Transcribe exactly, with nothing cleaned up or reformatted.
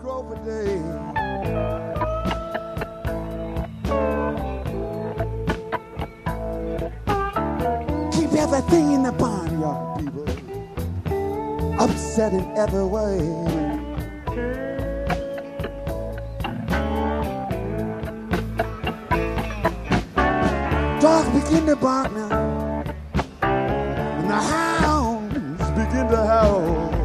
Crawford Day. Keep everything in the barnyard, people, upset in every way. Dogs begin to bark now, and the hounds begin to howl.